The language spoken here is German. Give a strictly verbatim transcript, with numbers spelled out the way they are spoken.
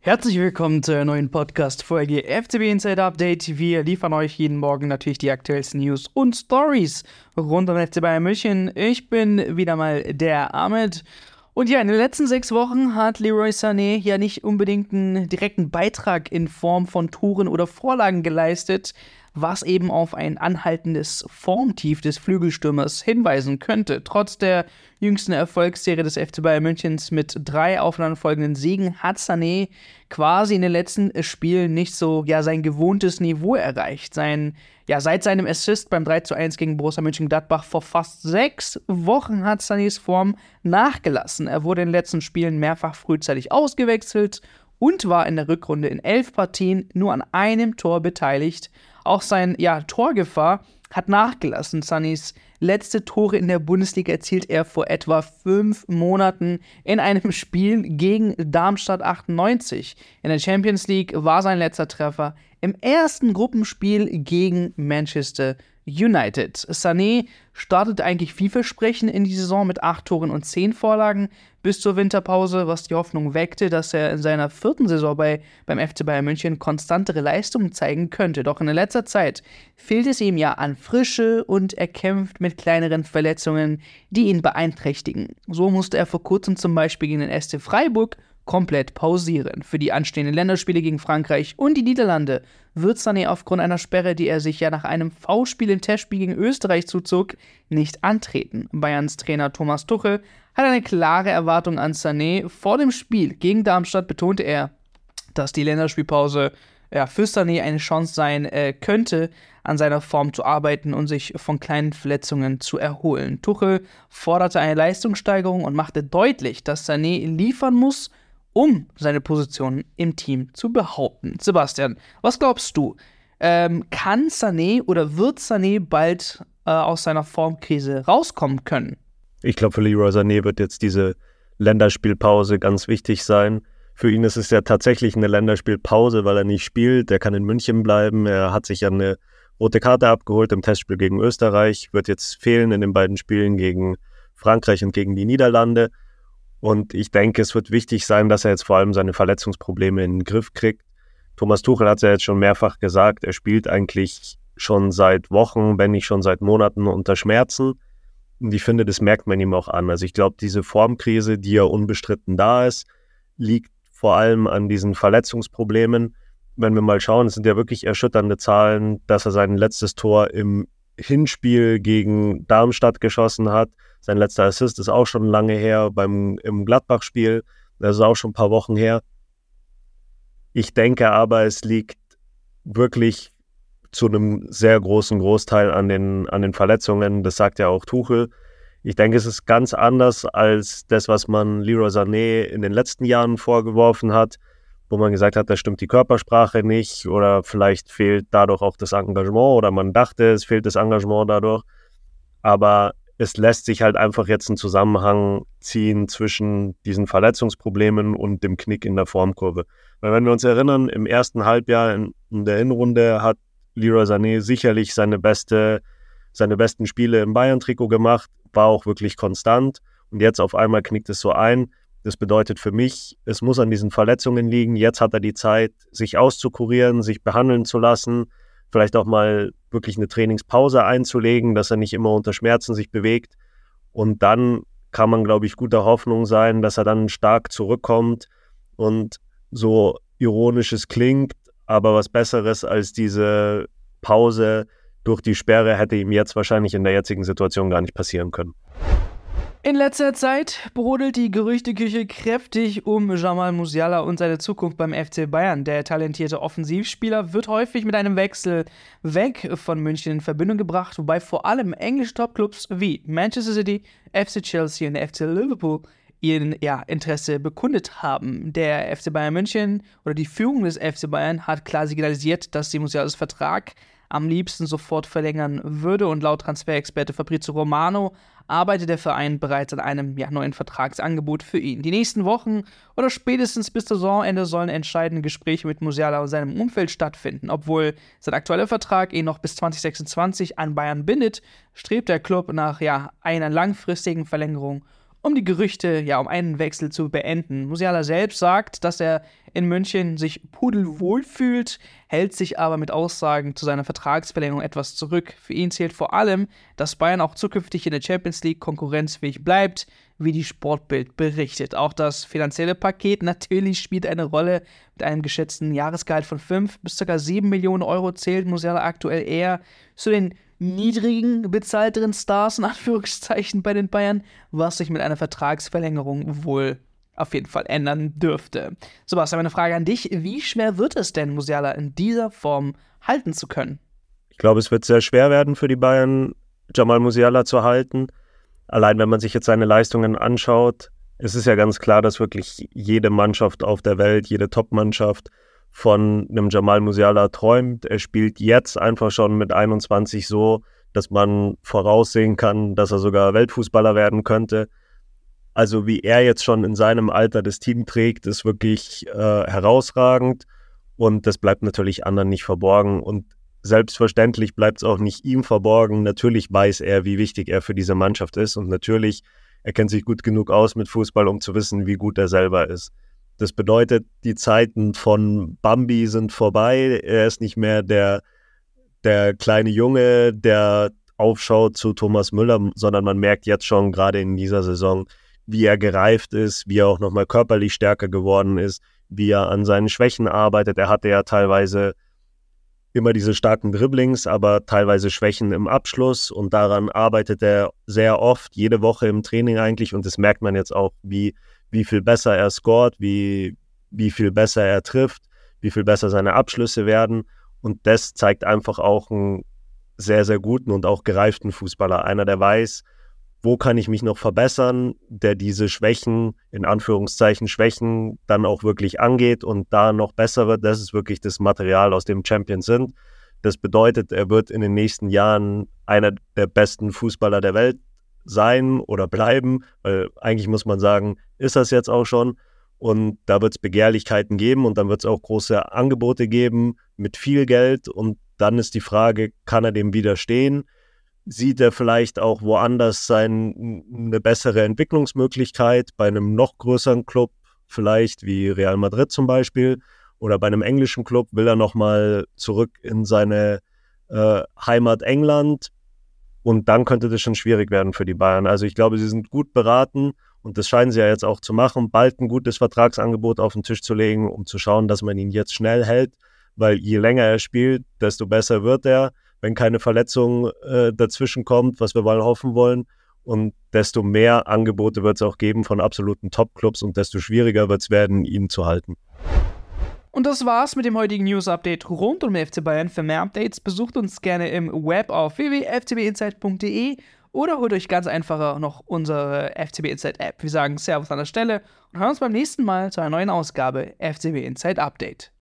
Herzlich willkommen zur neuen Podcast-Folge F C B Inside Update. Wir liefern euch jeden Morgen natürlich die aktuellsten News und Stories rund um F C Bayern München. Ich bin wieder mal der Ahmed. Und ja, in den letzten sechs Wochen hat Leroy Sané ja nicht unbedingt einen direkten Beitrag in Form von Toren oder Vorlagen geleistet, was eben auf ein anhaltendes Formtief des Flügelstürmers hinweisen könnte. Trotz der jüngsten Erfolgsserie des F C Bayern Münchens mit drei aufeinanderfolgenden Siegen hat Sané quasi in den letzten Spielen nicht so ja sein gewohntes Niveau erreicht. Sein, ja, seit seinem Assist beim drei zu eins gegen Borussia Mönchengladbach vor fast sechs Wochen hat Sanés Form nachgelassen. Er wurde in den letzten Spielen mehrfach frühzeitig ausgewechselt und war in der Rückrunde in elf Partien nur an einem Tor beteiligt. Auch sein ja, Torgefahr hat nachgelassen. Sanés letzte Tore in der Bundesliga erzielt er vor etwa fünf Monaten in einem Spiel gegen Darmstadt achtundneunzig. In der Champions League war sein letzter Treffer im ersten Gruppenspiel gegen Manchester United. Sané startete eigentlich vielversprechend in die Saison mit acht Toren und zehn Vorlagen bis zur Winterpause, was die Hoffnung weckte, dass er in seiner vierten Saison bei, beim F C Bayern München konstantere Leistungen zeigen könnte. Doch in letzter Zeit fehlt es ihm ja an Frische und er kämpft mit kleineren Verletzungen, die ihn beeinträchtigen. So musste er vor kurzem zum Beispiel gegen den S C Freiburg komplett pausieren. Für die anstehenden Länderspiele gegen Frankreich und die Niederlande wird Sané aufgrund einer Sperre, die er sich ja nach einem V-Spiel im Testspiel gegen Österreich zuzog, nicht antreten. Bayerns Trainer Thomas Tuchel hat eine klare Erwartung an Sané. Vor dem Spiel gegen Darmstadt betonte er, dass die Länderspielpause ja, für Sané eine Chance sein äh, könnte, an seiner Form zu arbeiten und sich von kleinen Verletzungen zu erholen. Tuchel forderte eine Leistungssteigerung und machte deutlich, dass Sané liefern muss, um seine Position im Team zu behaupten. Sebastian, was glaubst du? Ähm, kann Sané oder wird Sané bald äh, aus seiner Formkrise rauskommen können? Ich glaube, für Leroy Sané wird jetzt diese Länderspielpause ganz wichtig sein. Für ihn ist es ja tatsächlich eine Länderspielpause, weil er nicht spielt. Er kann in München bleiben. Er hat sich ja eine rote Karte abgeholt im Testspiel gegen Österreich. Wird jetzt fehlen in den beiden Spielen gegen Frankreich und gegen die Niederlande. Und ich denke, es wird wichtig sein, dass er jetzt vor allem seine Verletzungsprobleme in den Griff kriegt. Thomas Tuchel hat es ja jetzt schon mehrfach gesagt, er spielt eigentlich schon seit Wochen, wenn nicht schon seit Monaten unter Schmerzen. Und ich finde, das merkt man ihm auch an. Also ich glaube, diese Formkrise, die ja unbestritten da ist, liegt vor allem an diesen Verletzungsproblemen. Wenn wir mal schauen, es sind ja wirklich erschütternde Zahlen, dass er sein letztes Tor im Hinspiel gegen Darmstadt geschossen hat. Sein letzter Assist ist auch schon lange her beim im Gladbach-Spiel. Das ist auch schon ein paar Wochen her. Ich denke aber, es liegt wirklich zu einem sehr großen Großteil an den, an den Verletzungen. Das sagt ja auch Tuchel. Ich denke, es ist ganz anders als das, was man Leroy Sané in den letzten Jahren vorgeworfen hat, wo man gesagt hat, da stimmt die Körpersprache nicht oder vielleicht fehlt dadurch auch das Engagement oder man dachte, es fehlt das Engagement dadurch. Aber es lässt sich halt einfach jetzt einen Zusammenhang ziehen zwischen diesen Verletzungsproblemen und dem Knick in der Formkurve. Weil wenn wir uns erinnern, im ersten Halbjahr in, in der Hinrunde hat Leroy Sané sicherlich seine, beste, seine besten Spiele im Bayern-Trikot gemacht, war auch wirklich konstant und jetzt auf einmal knickt es so ein. Das bedeutet für mich, es muss an diesen Verletzungen liegen. Jetzt hat er die Zeit, sich auszukurieren, sich behandeln zu lassen, vielleicht auch mal wirklich eine Trainingspause einzulegen, dass er nicht immer unter Schmerzen sich bewegt. Und dann kann man, glaube ich, guter Hoffnung sein, dass er dann stark zurückkommt. Und so ironisch es klingt, aber was Besseres als diese Pause durch die Sperre hätte ihm jetzt wahrscheinlich in der jetzigen Situation gar nicht passieren können. In letzter Zeit brodelt die Gerüchteküche kräftig um Jamal Musiala und seine Zukunft beim F C Bayern. Der talentierte Offensivspieler wird häufig mit einem Wechsel weg von München in Verbindung gebracht, wobei vor allem englische Topclubs wie Manchester City, F C Chelsea und F C Liverpool ihr ja, Interesse bekundet haben. Der F C Bayern München oder die Führung des F C Bayern hat klar signalisiert, dass sie Musialas Vertrag am liebsten sofort verlängern würde und laut Transferexperte Fabrizio Romano arbeitet der Verein bereits an einem ja, neuen Vertragsangebot für ihn. Die nächsten Wochen oder spätestens bis Saisonende sollen entscheidende Gespräche mit Musiala und seinem Umfeld stattfinden. Obwohl sein aktueller Vertrag ihn noch bis zwanzig sechsundzwanzig an Bayern bindet, strebt der Club nach ja, einer langfristigen Verlängerung um die Gerüchte, ja, um einen Wechsel zu beenden. Musiala selbst sagt, dass er in München sich pudelwohl fühlt, hält sich aber mit Aussagen zu seiner Vertragsverlängerung etwas zurück. Für ihn zählt vor allem, dass Bayern auch zukünftig in der Champions League konkurrenzfähig bleibt, wie die Sportbild berichtet. Auch das finanzielle Paket natürlich spielt eine Rolle. Mit einem geschätzten Jahresgehalt von fünf bis ca. sieben Millionen Euro zählt Musiala aktuell eher zu den niedrigen, bezahlteren Stars, in Anführungszeichen, bei den Bayern, was sich mit einer Vertragsverlängerung wohl auf jeden Fall ändern dürfte. Sebastian, eine Frage an dich. Wie schwer wird es denn, Musiala in dieser Form halten zu können? Ich glaube, es wird sehr schwer werden für die Bayern, Jamal Musiala zu halten. Allein wenn man sich jetzt seine Leistungen anschaut, es ist ja ganz klar, dass wirklich jede Mannschaft auf der Welt, jede Top-Mannschaft von einem Jamal Musiala träumt. Er spielt jetzt einfach schon mit einundzwanzig so, dass man voraussehen kann, dass er sogar Weltfußballer werden könnte. Also wie er jetzt schon in seinem Alter das Team trägt, ist wirklich äh, herausragend und das bleibt natürlich anderen nicht verborgen und selbstverständlich bleibt es auch nicht ihm verborgen. Natürlich weiß er, wie wichtig er für diese Mannschaft ist und natürlich, er kennt sich gut genug aus mit Fußball, um zu wissen, wie gut er selber ist. Das bedeutet, die Zeiten von Bambi sind vorbei. Er ist nicht mehr der, der kleine Junge, der aufschaut zu Thomas Müller, sondern man merkt jetzt schon gerade in dieser Saison, wie er gereift ist, wie er auch nochmal körperlich stärker geworden ist, wie er an seinen Schwächen arbeitet. Er hatte ja teilweise immer diese starken Dribblings, aber teilweise Schwächen im Abschluss und daran arbeitet er sehr oft, jede Woche im Training eigentlich und das merkt man jetzt auch, wie, wie viel besser er scoret, wie, wie viel besser er trifft, wie viel besser seine Abschlüsse werden und das zeigt einfach auch einen sehr, sehr guten und auch gereiften Fußballer, einer, der weiß, wo kann ich mich noch verbessern, der diese Schwächen, in Anführungszeichen Schwächen, dann auch wirklich angeht und da noch besser wird. Das ist wirklich das Material, aus dem Champions sind. Das bedeutet, er wird in den nächsten Jahren einer der besten Fußballer der Welt sein oder bleiben, weil eigentlich muss man sagen, ist das jetzt auch schon. Und da wird es Begehrlichkeiten geben und dann wird es auch große Angebote geben mit viel Geld und dann ist die Frage, kann er dem widerstehen? Sieht er vielleicht auch woanders sein, eine bessere Entwicklungsmöglichkeit bei einem noch größeren Club, vielleicht wie Real Madrid zum Beispiel, oder bei einem englischen Club will er nochmal zurück in seine äh, Heimat England und dann könnte das schon schwierig werden für die Bayern. Also ich glaube, sie sind gut beraten und das scheinen sie ja jetzt auch zu machen, bald ein gutes Vertragsangebot auf den Tisch zu legen, um zu schauen, dass man ihn jetzt schnell hält, weil je länger er spielt, desto besser wird er, wenn keine Verletzung äh, dazwischen kommt, was wir mal hoffen wollen. Und desto mehr Angebote wird es auch geben von absoluten Top-Clubs und desto schwieriger wird es werden, ihn zu halten. Und das war's mit dem heutigen News-Update rund um den F C Bayern. Für mehr Updates besucht uns gerne im Web auf w w w punkt f c b insight punkt d e oder holt euch ganz einfach noch unsere F C B Insight App. Wir sagen Servus an der Stelle und hören uns beim nächsten Mal zu einer neuen Ausgabe F C B Insight Update.